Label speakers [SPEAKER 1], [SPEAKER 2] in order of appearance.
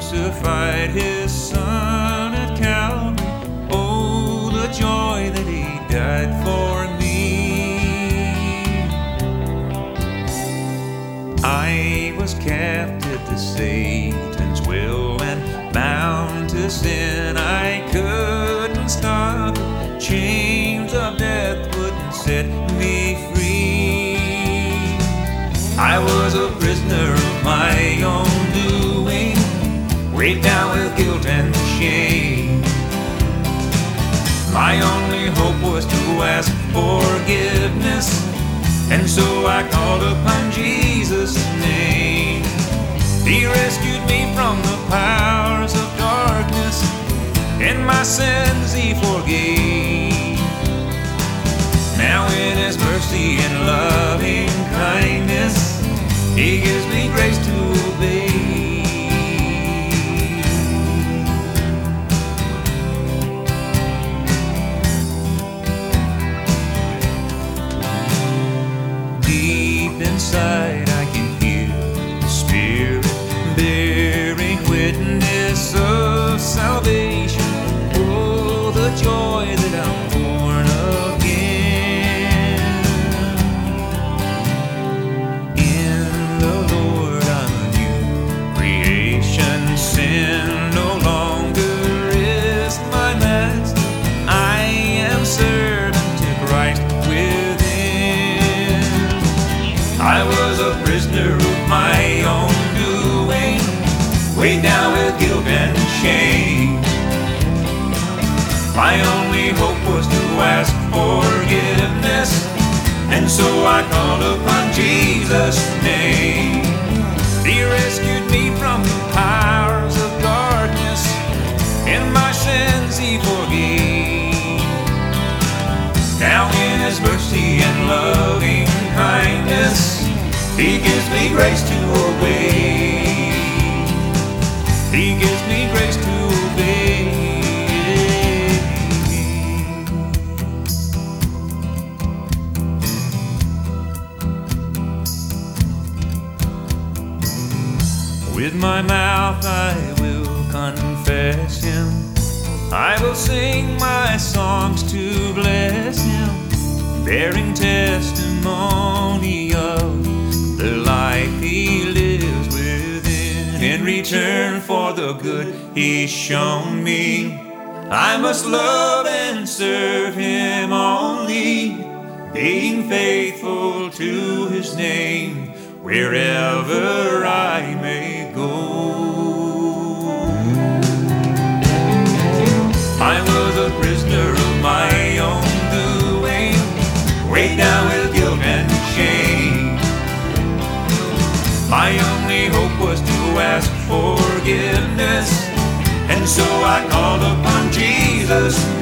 [SPEAKER 1] crucified his son at Calvary. Oh, the joy that he died for me. I was captive to Satan's will and bound to sin. I couldn't stop it. Chains of death wouldn't set me free. I was a prisoner of my own doing, weighed down with guilt and shame. My only hope was to ask forgiveness, and so I called upon Jesus' name. He rescued me from the powers of darkness, and my sins he forgave. Now in his mercy and loving kindness, he gives me grace to obey. Deep inside I can hear the Spirit bearing witness of salvation. Oh, the joy that I'm born again. In the Lord I'm a new creation. Sin no longer is my master. I am servant to Christ within. I was a prisoner of my own doing, weighed down with guilt and shame. My only hope was to ask forgiveness, and so I called upon Jesus' name. He rescued me from the powers of darkness, and my sins he forgave. Now in his mercy and loving kindness, he gives me grace to obey. He gives me grace to obey. With my mouth I will confess him. I will sing my songs to bless him, bearing testimony of the life he lives within. In return for the good he's shown me, I must love and serve him only, being faithful to his name wherever I may go. I was a prisoner of my own doing, weighed down with guilt and shame. My only hope was to ask forgiveness, and so I called upon Jesus'